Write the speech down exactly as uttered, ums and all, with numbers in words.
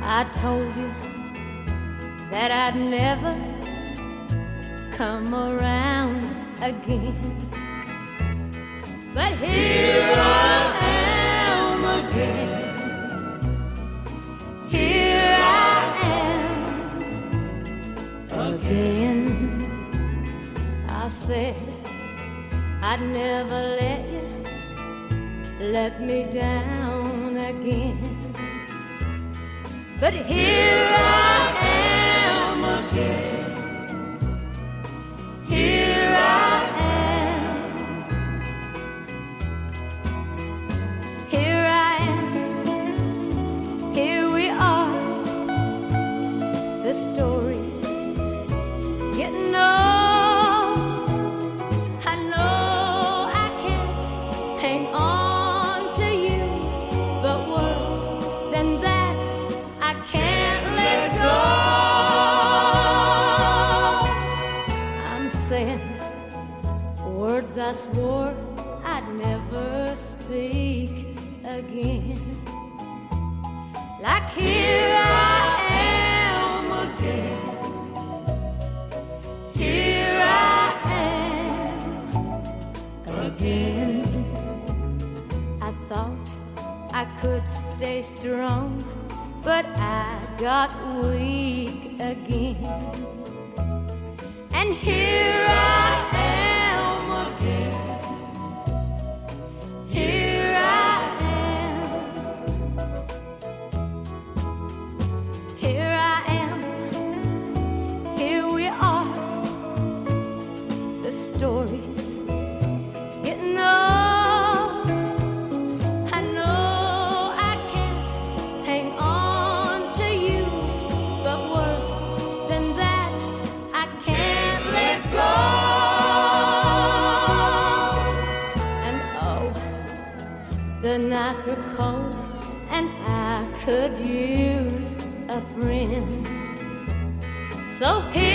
I told you that I'd never come around again. But here I am again. Here I am again. I said I'd never let you let me down again. But here I am again. Here I am. Here I am. Here we are. The story's getting old. I know I can't hang on to you, but worse than that, I can't let go. I'm saying words I swore I'd never speak again. Like here I am again. Here I am again. I thought I could stay strong, but I got weak again. And here I am again. Here I am. Here I am. Here we are. The story's getting old. I know I can't hang on to you, but worse than that, I can't let go. And oh, the nights are cold, and I could use a friend. So here